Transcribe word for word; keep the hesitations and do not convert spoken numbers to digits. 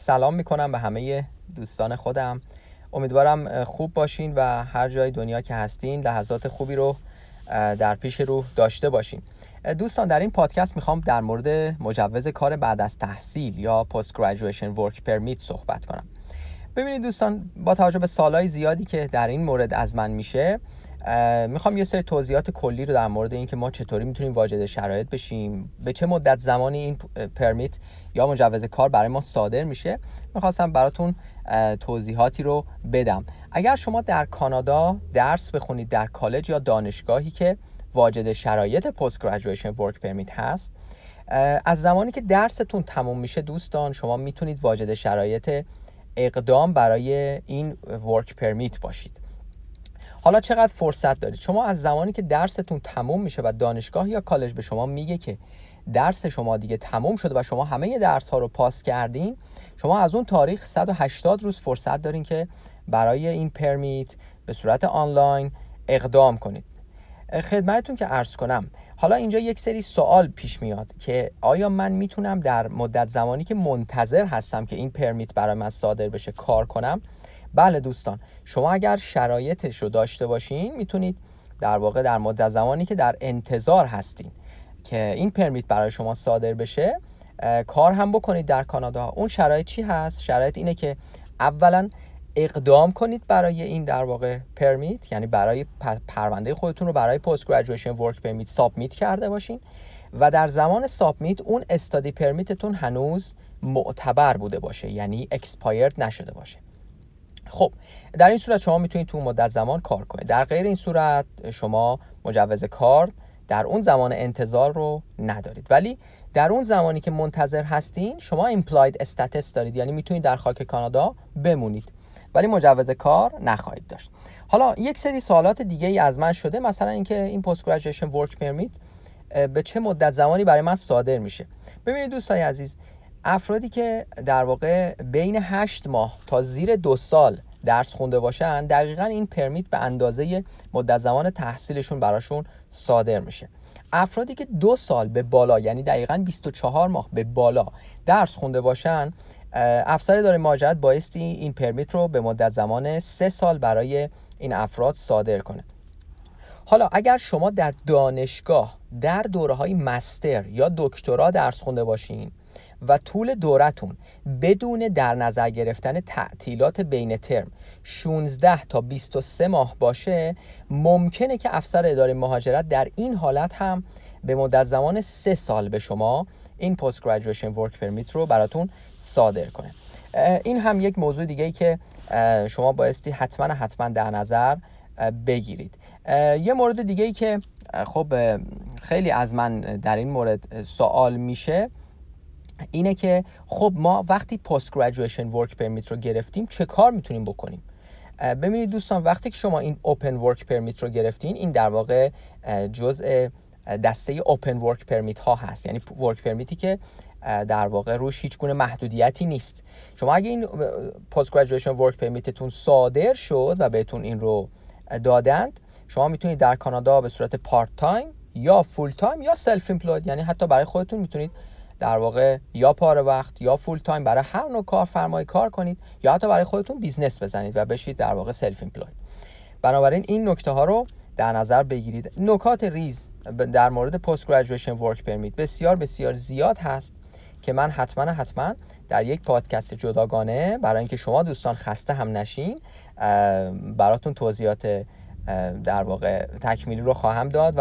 سلام میکنم به همه دوستان خودم. امیدوارم خوب باشین و هر جای دنیا که هستین لحظات خوبی رو در پیش رو داشته باشین. دوستان، در این پادکست میخوام در مورد مجوز کار بعد از تحصیل یا Post Graduation Work Permit صحبت کنم. ببینید دوستان، با توجه به سالهای زیادی که در این مورد از من میشه، میخوام یه سری توضیحات کلی رو در مورد این که ما چطوری میتونیم واجد شرایط بشیم، به چه مدت زمانی این پرمیت یا مجوز کار برای ما صادر میشه، میخواستم براتون توضیحاتی رو بدم. اگر شما در کانادا درس بخونید در کالج یا دانشگاهی که واجد شرایط پست گریجویشن ورک پرمیت هست، از زمانی که درستون تموم میشه دوستان، شما میتونید واجد شرایط اقدام برای این ورک پرمیت باشید. حالا چقدر فرصت دارید؟ شما از زمانی که درستون تموم میشه و دانشگاه یا کالج به شما میگه که درس شما دیگه تموم شده و شما همه درس ها رو پاس کردین، شما از اون تاریخ صد و هشتاد روز فرصت دارین که برای این پرمیت به صورت آنلاین اقدام کنید. خدمتتون که عرض کنم، حالا اینجا یک سری سوال پیش میاد که آیا من میتونم در مدت زمانی که منتظر هستم که این پرمیت برای من صادر بشه کار کنم؟ بله دوستان، شما اگر شرایطش رو داشته باشین میتونید در واقع در مدت زمانی که در انتظار هستین که این پرمیت برای شما صادر بشه کار هم بکنید در کانادا. اون شرایط چی هست؟ شرایط اینه که اولا اقدام کنید برای این در واقع پرمیت، یعنی برای پرونده خودتون رو برای پست گریجویشن ورک پرمیت سابمیت کرده باشین و در زمان سابمیت اون استادی پرمیتتون هنوز معتبر بوده باشه، یعنی اکسپایرد نشده باشه. خب در این صورت شما میتونید تو مدت زمان کار کنید. در غیر این صورت شما مجوز کار در اون زمان انتظار رو ندارید، ولی در اون زمانی که منتظر هستین شما امپلوید استاتس دارید، یعنی میتونید در خاک کانادا بمونید ولی مجوز کار نخواهید داشت. حالا یک سری سوالات دیگه ای از من شده، مثلا اینکه این پست گریجویشن ورک پرمیت به چه مدت زمانی برای من صادر میشه. ببینید دوستان عزیز، افرادی که در واقع بین هشت ماه تا زیر دو سال درس خونده باشن، دقیقاً این پرمیت به اندازه مدت زمان تحصیلشون براشون صادر میشه. افرادی که دو سال به بالا، یعنی دقیقاً بیست و چهار ماه به بالا درس خونده باشن، افسر اداره مهاجرت بایستی این پرمیت رو به مدت زمان سه سال برای این افراد صادر کنه. حالا اگر شما در دانشگاه در دوره‌های مستر یا دکترا درس خونده باشین و طول دورتون بدون در نظر گرفتن تعطیلات بین ترم شانزده تا بیست و سه ماه باشه، ممکنه که افسر اداره مهاجرت در این حالت هم به مدت زمان سه سال به شما این پست گریجویشن ورک پرمیت رو براتون صادر کنه. این هم یک موضوع دیگه ای که شما بایستی حتما حتما در نظر بگیرید. یه مورد دیگه ای که خب خیلی از من در این مورد سوال میشه اینه که خب ما وقتی پست گریجویشن ورک پرمیت رو گرفتیم چه کار میتونیم بکنیم؟ ببینید دوستان، وقتی که شما این اوپن ورک پرمیت رو گرفتین، این در واقع جزء دسته اوپن ورک پرمیت ها هست، یعنی ورک پرمیتی که در واقع روش هیچ گونه محدودیتی نیست. شما اگه این پست گریجویشن ورک پرمیتتون صادر شد و بهتون این رو دادند، شما میتونید در کانادا به صورت پارت تایم یا فول تایم یا سلف امپلوید، یعنی حتی برای خودتون میتونید در واقع یا پاره وقت یا فول تایم برای هر نوع کارفرمایی کار کنید، یا حتی برای خودتون بیزنس بزنید و بشید در واقع سلف امپلوید. بنابراین این نکته ها رو در نظر بگیرید. نکات ریز در مورد پست گریجویشن ورک پرمیت بسیار بسیار زیاد هست که من حتما حتما در یک پادکست جداگانه برای اینکه شما دوستان خسته هم نشین براتون توضیحات در واقع تکمیلی رو خواهم داد.